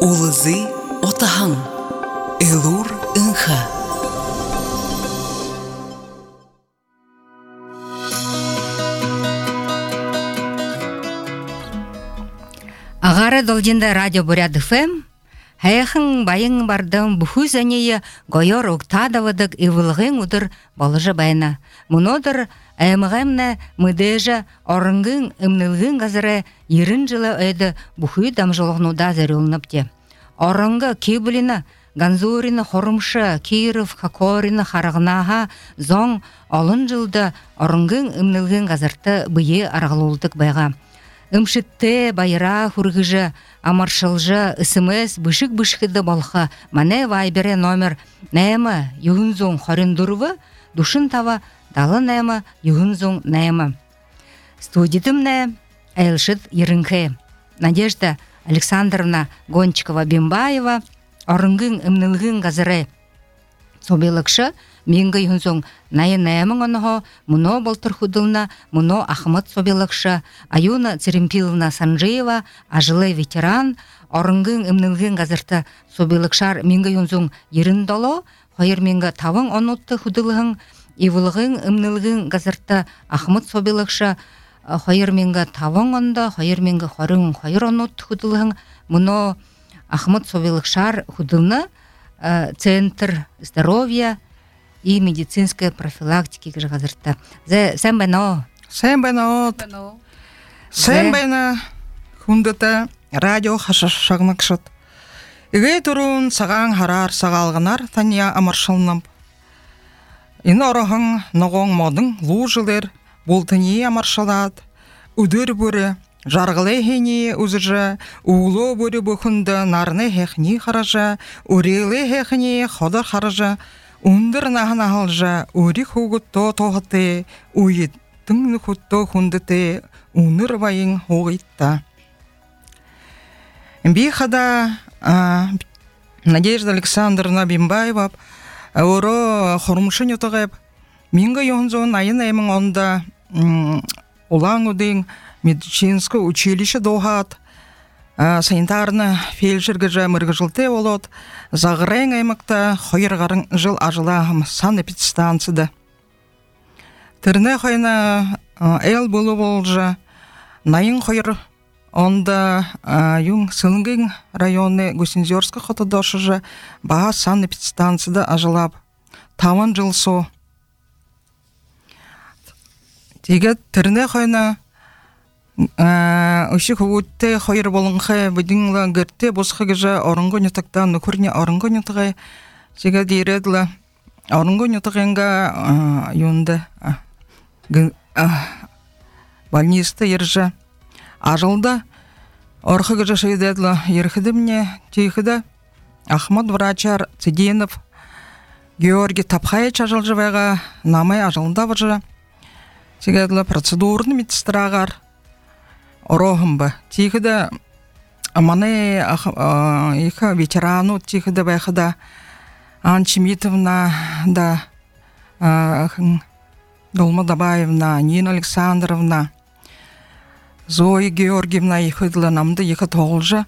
Улызы отаһың, элур ынха. Агары должинда радио Бурят ФМ, хайхын байың бардым бүхүз әнейі гойор уктадавыдык ивылғын удыр болыжы байна. Мұнодыр әміғамна мүдежі орынгын ымнылғын ғазыры ерін жылы өйді бүхүй дамжылығнуда зәрілініп де. Орынғы кейбіліні Ганзурины хорумшы, Киров, Хакорины харағынаға зоң олын жылды орынгын ымнылғын ғазырты бұйы арғылулдық байға. Имшитте байра хургыжы, амаршылжы, СМС бышык-бышкыды болха, мане вайбере номер нәймі югынзуң хорындурвы, душын тава далы нәймі югынзуң нәймі. Студитымне Элшит Ерінке, Надежда Александровна Гончикова-Бимбаева, орынгын ымнылғын ғазыры собелықшы, менгі югынзуң нәймің оныға, мұно болтыр худылна, мұно Ахмад собелықшы, Аюна Церемпиловна Санжиева, ажылы ветеран, орынгын ымнылғын ғазырты собелықшар менгі югынзуң ерін долу, қойыр менгі тавың онутты худылығын, Ивылғын ымнылғын ғазырты Ахмад собелықшы, қойыр менгі тавың онда, қойыр менгі қорың қойыр онутты худылығын, мұно Ахмад собелықшар худылны, Центр здоровья и медицинской профилактики газырта. Сән байна. Сән байна хундата радио хашашагнакшат. Иге турун сагаң харар сагалгынар тания амаршылным. Ин орахың ногоң модың лужылыр болтыни амаршалат. Үдір бүрі жарғылай хені үзіржі, уылу бүрі бүхінді нарны хехні хаража, үрелі хехні ходар хаража, ундыр нағын ағылжа, үрі хугутто тоғыты, уйыттың нүхутто хундыты, уныр байың хоғитта. Бейхада Надежда Александровна Бимбаева оро хорумшын ютығып, менгі йонзон айын әймің онда улаң үдің медицинское училище доғат, санитарны фельдшергі жамырғы жылты олот, зағырайң аймақта қойырғарын жыл ажылағым сан эпидстанцияда. Тіріне қойына әл болу болжа, найын қойыр онда юң Сылынгын районы Гусинзерскі қотыдошыжы баға сан эпидстанцияда ажылап, таван жыл со. Тегет тіріне қойына Оши хугутте хойр болыңхы бидиңла герте босхы гыжа орынғы нютактан нукурне орынғы нютагай сега диредла орынғы нютагенга юнда больниста ержа ажылда орхы гыжа шейдедла ерхидимне тихида Ахмад врачар Циденов Георгий Тапхаевич ажылжывайга намай ажылда варжа сегедла процедурны медсестрагар Орохымба. Тихіда маны иха ветерану тихіда байхыда Анчимитовна да Долма Дабаевна, Нина Александровна, Зоя Георгиевна ихыдла намды иха тоғылжа,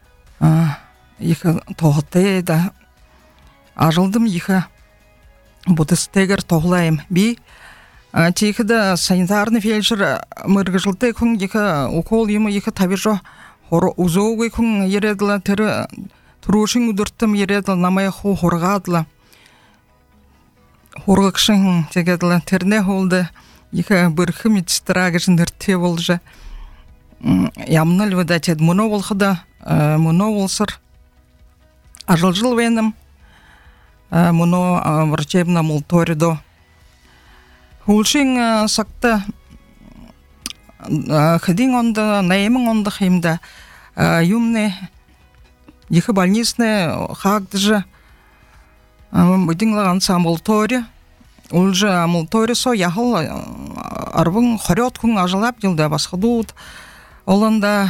иха тоғыты да ажылдым иха будыстегер тоғылайым. Би Тихіда санитарны фельдшер мырғы жылты күн екі укол емі екі табижо узоуғы күн ереділа тірі тұрушың үдірттім ереділа намай ху хорғадыла хорғықшың тегеділа тірне холды екі бірхі медсестрағы жындырте болжа ямныл выдатед мұно болғыда мұно болсыр ажыл венім мұно врачебна молторидо Хулшин сакта хадин онда наемың онда химда юмне екі больничный хагдыжы будиңлаган самолтори улжы амолтори со яхыл арвың хорет күн ажылап жылда басқыдуд оланда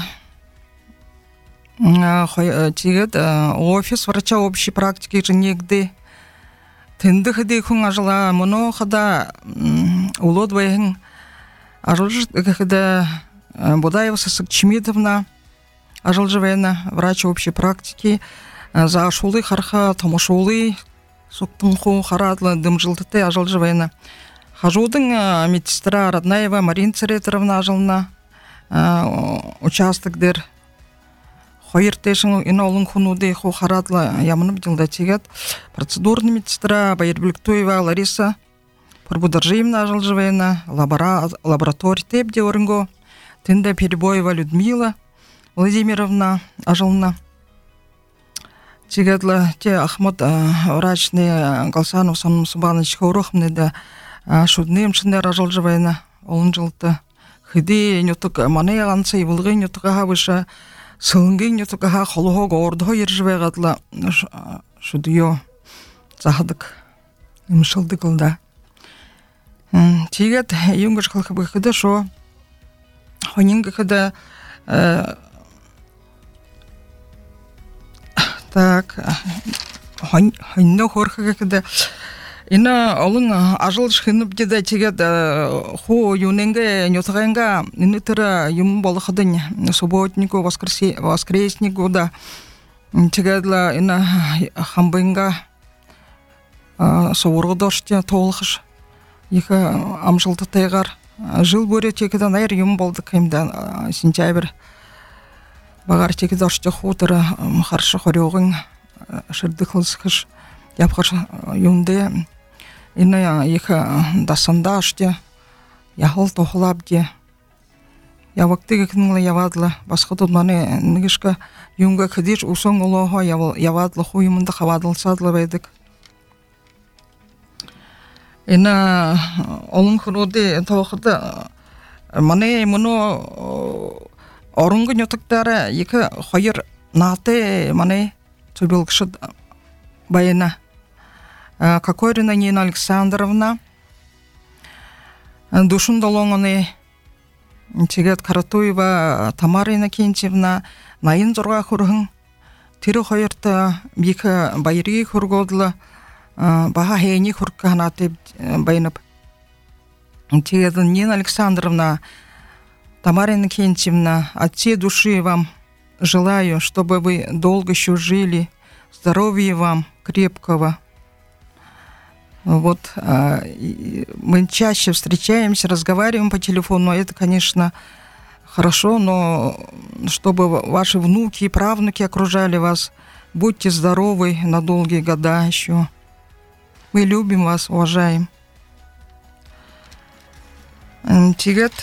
тигет офис врача общей практики женегде Тенді хыды күн ажыла, мұны қыда ұлод байың ажылжы қыда Будаева Сысық Чимитовна ажылжывайна врач общей практики за шулы харха томошулы суктың ху харадлы дымжылтыты ажылжывайна хажудың медсестра Роднаева Марина Царетеровна ажылна участокдер Хойыр тешін инолын хунуды ху харадлы ямынып жылда тегет. Процедурный медсестра Байырбіліктуева Лариса Пурбударжиевна ажылжывайна, лабораторий теп де орынго, Тында Перебоева Людмила Владимировна ажылна. Тегетлі те Ахмат врачный Галсанов Саным Субанович Хаурохмны да шудным шындер ажылжывайна, олын жылты. Хыды нютук мане ағансы евылғы нютука выша Сылыңгын нютука холуға ордығы ержівайғадла шудыё захадык ұмышылды қылда. Тегет юнгыш қылқы бұқыды шо хонингі қыды так хонны хорқы қыды Ина олың ажыл шхынып деді тегет ху юненге нютағанға нютыра юм болықыдың субботнику, воскреснику да тегедлі ина хамбынға соғырғы доште толықыш екі амжылды тайғар жыл бөрі тегеден айыр юм болды кемді сентябрь бағар теге доште хутыры қаршы қорёғын шырды қылсықыш япқыш юмде Ина екі дасында аште, яғыл тоқылап де. Явақты кекініңлі явадлы, басқа тұдманы нүгішкі юнға кідеш ұсын ұлыға явадлы хуйымынды қавадылсадлы бәйдік. Ина олың күруді тоқыды, маны мұны орынғы нөтіктері екі қойыр наты маны төбелгіші байына. Кокорина Нина Александровна, Душин Долонгоны, Тегет Каратуева Тамара Иннокентьевна, Наин Зорга Хургын, Тиру Хойерта, Бика Байри Хургодлы, Баха Хейни Хурканаты Байнып. Тегет Нина Александровна, Тамара Иннокентьевна, от всей души вам желаю, чтобы вы долго еще жили, здоровья вам крепкого. Вот мы чаще встречаемся, разговариваем по телефону, это, конечно, хорошо, но чтобы ваши внуки и правнуки окружали вас, будьте здоровы на долгие года еще. Мы любим вас, уважаем. Тегет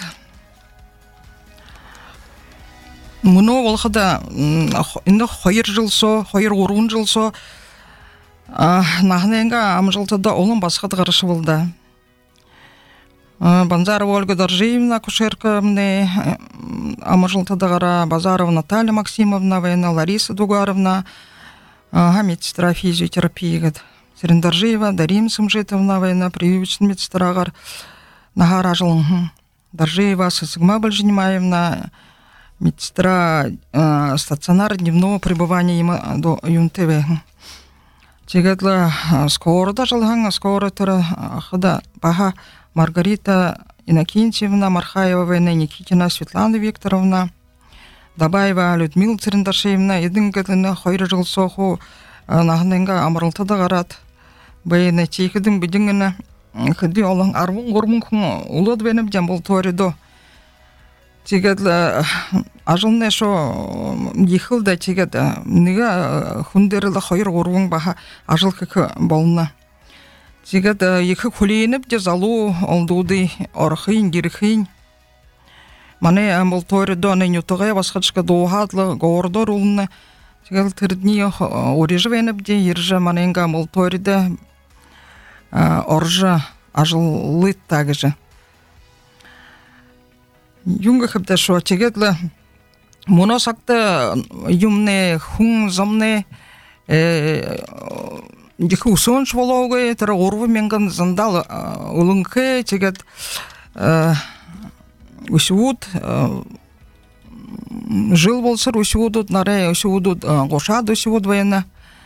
мұны олқыда инді қойыр жылсо, қойыр орын жылсо, Нахненга амжылтыда олым басқады қарышы болды. Банзарова Ольга Доржиевна, кушерка мне, амжылтыда қара Базарова Наталья Максимовна, Лариса Дугаровна, медсестра физиотерапии, Доржиева, Дарим Сымжитовна, прививочный медсестра, Нагара жылын, Доржиева, Сысыгма Бальжинимаевна, медсестра стационар дневного пребывания до ЮНТВ. Тегетлі скорыда жылған, скоры түрі қыда Баха Маргарита Иннокентьевна, Мархаева Никитина Светлана Викторовна, Дабаева Людмила Церендашевна, едінгіліні қойры жыл соқу нағыныңға амырылтыда қарат. Бәйіні текідің бідіңіні қыды олың арвың ғырмың күн ұлыд бәніп жан бұл торидо. Тегетлі ажылны шо ехілді тегеді, неге хүндерілі қойыр ғырвың баға ажыл кікі болына. Тегеді екі күлейініп де залу олдуды орықын, дерікін. Мане бұл торидо нәнютығы басқачқа доғадлы ғордор ұлыны. Тегел түрдіне орежі веніп де ержі маненға бұл ториді оржы ажылы тағыжы. Юнга хыпта шо тегетлі мұны сақты юмне хүн замне диху сонш волоғы тірі орвы менгін зандал ұлыңқы тегет үсіуд жыл болсыр үсіудуд наре үсіудуд ғошад үсіуд вайына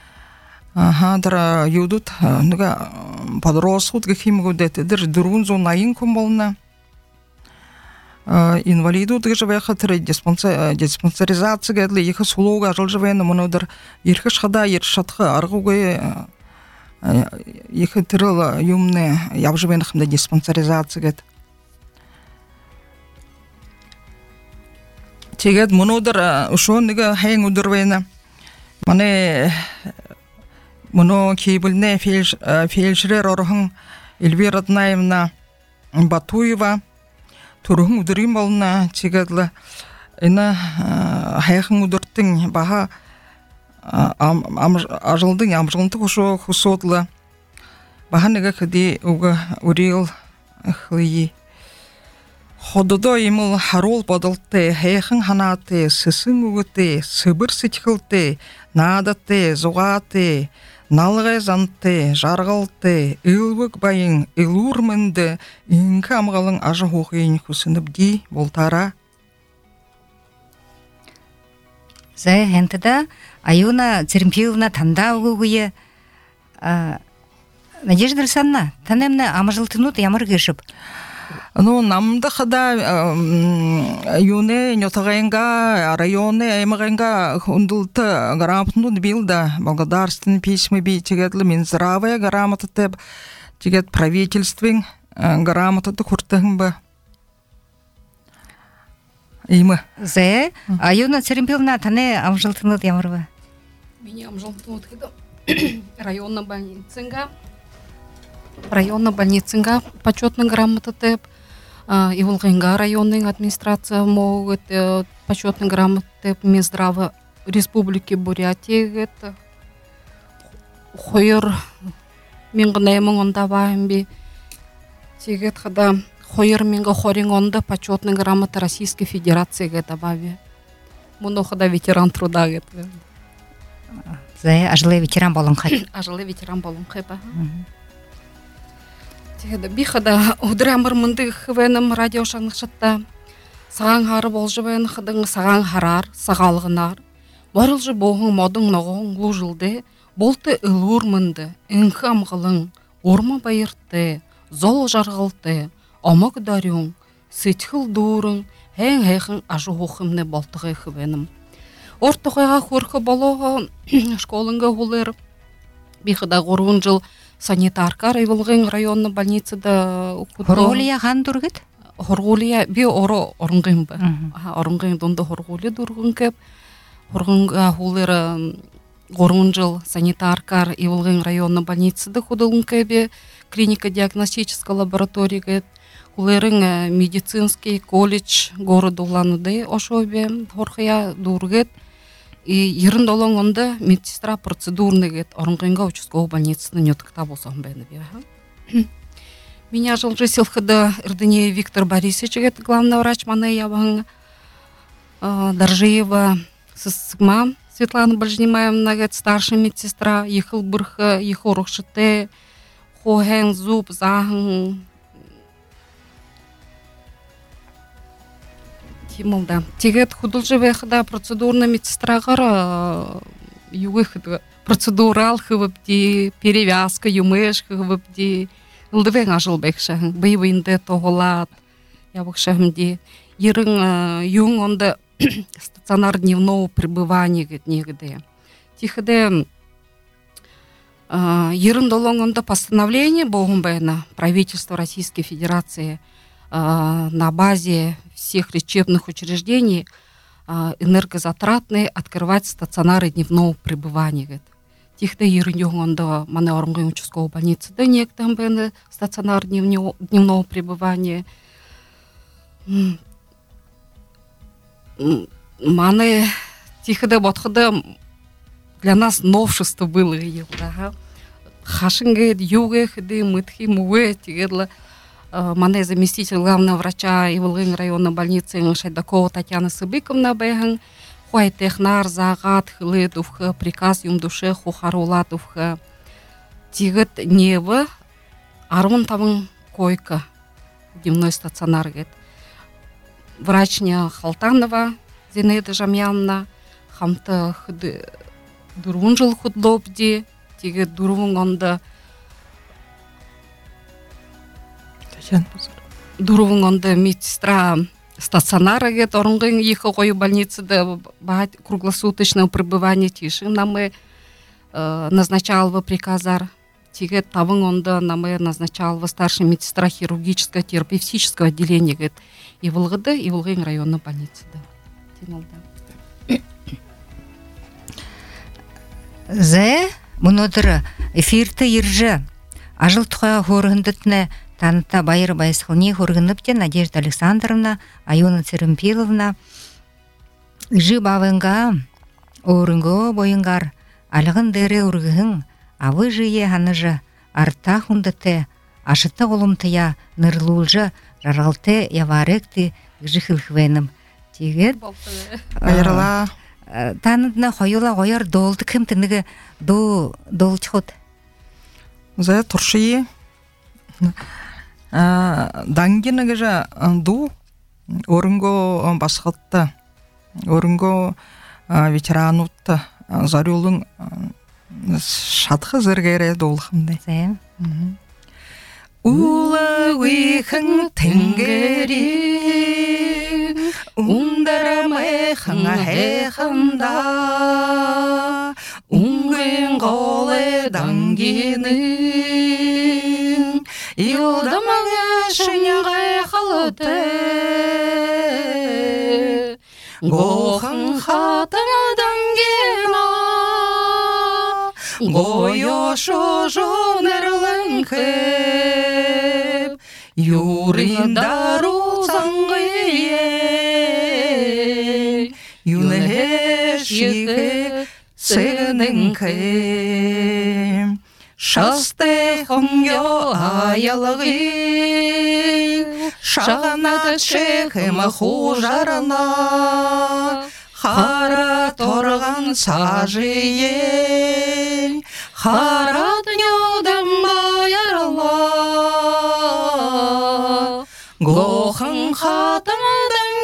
дара юдуд подросуд гахимгудет дыр дырун зон айын күн болына инвалиду живе хатыры диспансеризация гэдлы их сулуга жыл живе монодыр ирхи шхада иршатхы аргугы их тырыл юмны яв живе хымда диспансеризация гэд Тегет монодыр ушон нига хайң удырвена мане моно кейбілне фельдшерер орхын Эльвира Аднаевна Батуева турхын удырым болна чегадлы ина хайхын удырттың баха ажылдың амжылынты құшу құсодлы баха нега кіде уға урил хлыи хододо имыл харол бодылты хайхын ханаты сысын угыты сыбыр сытхылты надаты зуғаты налғай занты, жарғалты, үлбік байын, үлурмінді, инкі амғалың ажы оқиын күсініп дей болтара. Зай, хентіда, Аюна Цермпиловна танда ұғуғые, Надежда Александровна, танемне амажылтынут ямыр кешіп? Намды қада юне нетағайынға, районы аймағайынға хүнділті грамотны билда, благодарственный письма бей тегедлі Минздравая грамоты теп, тегет правительствен грамоты құртығын ба. Имы. Зэ, Аюна Цермпиловна тане амажылтынут ямыр ба? Меня амажылтынут хеді районна больницынға почетный грамоты теп, Иволгинга районный администрация могут почетный грамоты теп Минздрава Республики Бурятия это хойыр мингнаймын онда баимби тегет хада хойыр минга хорин онда почетный грамота Российской Федерации это баби муно хада ветеран труда это Зэ, ажылы ветеран болын қай? Ажылы ветеран болын қай ба. Бихада удырамыр мынды хвенім радио шаңықшытта саған хары болжы бәйін хыдың саған харар, сағалғынар. Барылжы боғың модың ноғың лужылды, болты ұлур мынды, үнкі амғылың, орма байыртты, зол жарғылты, омық дарюң, сетхіл дұрың, әң-әйхің ажы оқымны болтығы хвенім. Ортықайға көркі болуғы школыңға олыр. Бихада ғорғын жыл санитарка Райволгын районны больницада Хоргулия хан дургит? Хоргулия би оро орнгын ба. Орнгын донда хоргулия дургын кеп. Хоргынга хулер горун жыл санитарка Райволгын районны больницада худылгын кебе клиника диагностическая лаборатория кеп. Хулерын медицинский колледж города Улан-Удэ ошобе хорхая дургет. И ерін долың онда медсестра процедурный гет орынғынға участковый больницаны нетікта болсам бәйні бе. Меня жылжы силхыда Ирдынеев Виктор Борисович гет главный врач маны ябың Даржиева Сысыгма Светлана Бальжнимаевна гет старшая медсестра ехыл бұрхы, ехыл рұқшыты, хохэн, зуб, захын Тимолда. Тегет худылжы вэхда процедурна медсестрағар югыхыды процедурал хывыпди, перевязка юмэш хывыпди. Илдывэн ажыл бэкшахын. Бэйвэнде тоғылат. Ябықшахымди. Ерын юң онда стационар дневного пребывания гэт негде. Тихыде ерын долон онда постановление боғын бэйна правительства Российской Федерации на базе всех лечебных учреждений энергозатратные открывать стационары дневного пребывания. Тихте еруньёнда мане орнгын участковой больницы да нектен бен стационар дневного пребывания. Мане тихте ботхда для нас новшество было. Хашинге юге хды мытхи муэ тигедла Мане заместитель главного врача Иволгын районной больницы Шайдакова Татьяна Сыбыковна бэхэн хуай технар загат хылы дуфхы приказ юм душе хухарула дуфхы тигет невы армын табын койка дневной стационар гет врачня Халтанова Зинаида Жамьяновна хамты хыды дурун жыл худлобди тигет дурун онда Дурувын онда медсестра стационар гет орынгын их кою больницада бахат круглосуточного пребывания тишин намы назначал в приказар тиге табын онда намы назначал в старшей медсестра хирургического терапевтического отделения гет Ивылгыды Ивылгын районной больницада. Зе мунодыр эфирті иржі ажыл тұқа хорғындытны таныта байыр байсқылне хорғыныпте Надежда Александровна, Аюна Церемпиловна жи бавынға орынғы бойынғар алығын дәрі ұрғығын авы жие ханыжы арта хундыты ашыты олымтыя нырлулжы жаралты яваректі жихылхвенім тегет Айырла. Таныдна хойыла қойар долды кім тінігі долчхот. Зе туршии. Дангенігі жа ду орынго басқытты. Орынго ветеранутты. Зарюлың шатқы зіргері долғымды. Зе. Улы уйхың тінгері Ундарамай хыңа хэхында Унгын қолы дангенің Илдамаңа шыняғай қалыты Гоқың хатыңа дангена Гойо шожонерлің кіп Юриндару заңғые Юнешігі сігінің кіп Шасты хұңё аялығы Шағанат шекімі хужарына Хара торған сажие Хара дүньодан байарла Гоқың хатыңдан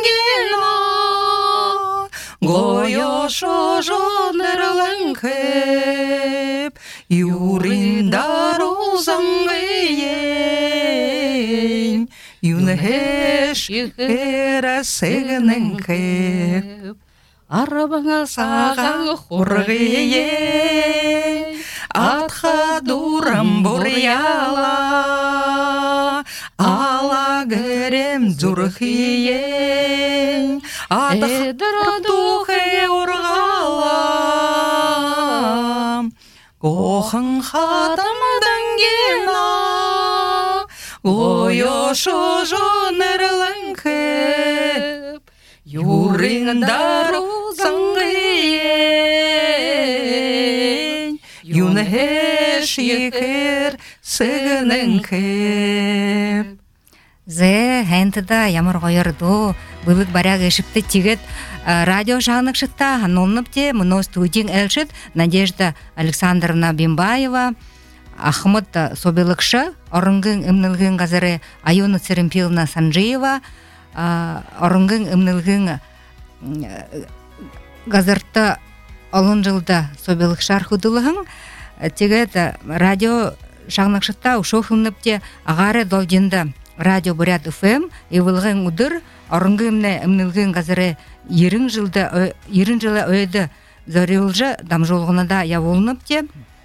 гена Гойо шожонерлің кіп Юриндару заңғейен Юнеш егері сігінің кіп Арабаңа саған құрғие Атқа дурам бұряла Ала гірем зүрхие Атықтыр дұхе ұрғала Қоқың хатымдан гена Ойо шожонерлің кіп Юриндару заңғие Юнеш егер сігінің кіп Зе хэнтыда ямар қойырду бұлық баряг ешіпті тегет радио жағынық шықта ханолныпте мұно студиян әлшіт Надежда Александровна Бимбаева Ахмыт Собелықшы орынгын үмнілгін ғазары Аюна Церемпиловна Санжиева орынгын үмнілгін ғазырты олын жылда Собелықшар худылығын тегет радио жағынық шықта ұшоқынныпте ағары долденді радио Бурят ФМ евылғын ұдыр орынғы үмнілгін ғазары ерін жылы өйді зориылжы дамжолғынада яволыныпте